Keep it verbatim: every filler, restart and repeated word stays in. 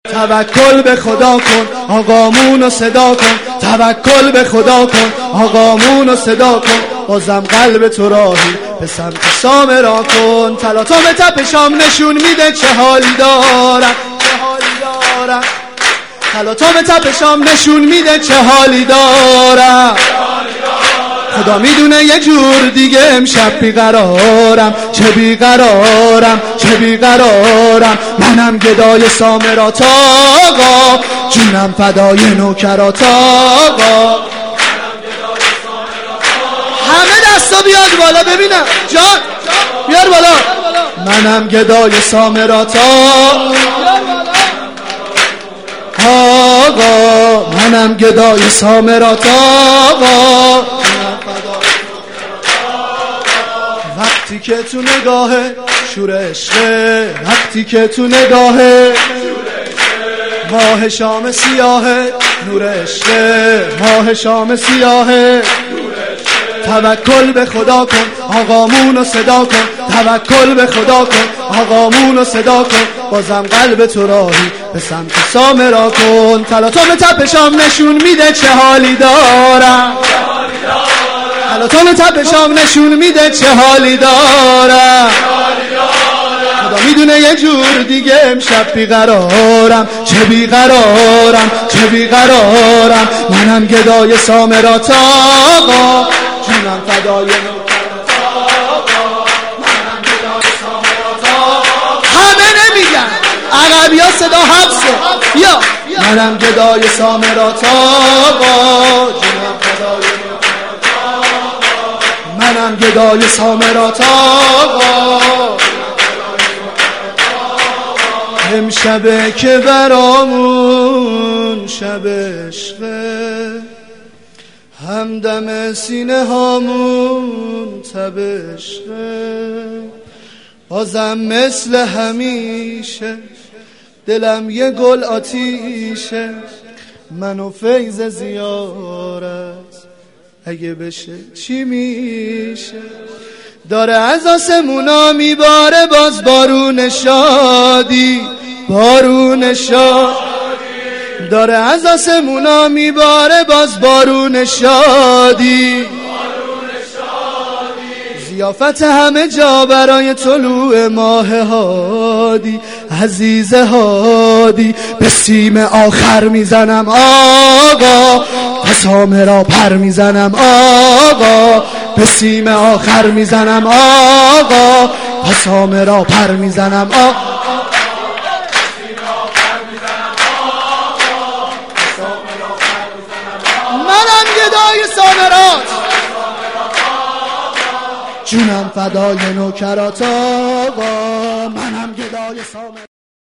توکل به خدا کن آقامون رو صدا کن، توکل به خدا کن آقامون رو صدا کن، بازم قلب تو راهی به سمت سامرا کن. تلاطم تپ شام نشون میده چه حالی دارم، چه حالی دارم. تلاطم تپ شام نشون میده چه حالی دارم. خدا میدونه یه جور دیگه امشب بیقرارم، چه بیقرارم چه بیقرارم. منم گدای سامرات آقا، جونم فدای نوکرات آقا. همه دستا بیاد بالا ببینم جان، بیار بالا. منم گدای سامرات آقا، منم گدای سامرات آقا. وقتی که تو نگاهه شور عشقه، وقتی که تو نگاهه ماه شام سیاهه، نور عشقه ماه شام سیاهه. توکل به خدا کن آقامون رو صدا کن، توکل به خدا کن آقامون رو صدا کن، بازم قلب تو راهی به سمت سامرا کن. تلاطم تپ شام نشون میده چه حالی دارم، تلاطم تپ شام نشون میده چه حالی دارم. خدا میدونه یه جور دیگه امشب بیقرارم، چه بیقرارم چه بیقرارم. منم گدای سامرات آقا، جونم فدای نوکرات آقا. منم گدای سامرات آقا. همه نمیگن عقبی ها صدا حبسه. یا منم گدای سامرات آقا، جونم فدای نوکرات آقا. منم گدای سامرات آقا. امشبه که برامون شب عشقه، همدم سینه هامون تب عشقه، بازم مثل همیشه دلم یه گل آتیشه. من و فیض زیارت اگه بشه چی میشه؟ داره از آسمونا میباره باز بارون شادی، بارون شادی. داره از آسمونا میباره باز بارون شادی، ضیافت همه جا برای طلوع ماه هادی. عزیز هادی به سیم آخر میزنم آقا، تا سامرا پر میزنم آقا، به سیم آخر میزنم آقا، تا سامرا پر میزنم آقا. منم گدای سامرات، جونم فدای نوکرات آقا. منم گدای سامرات.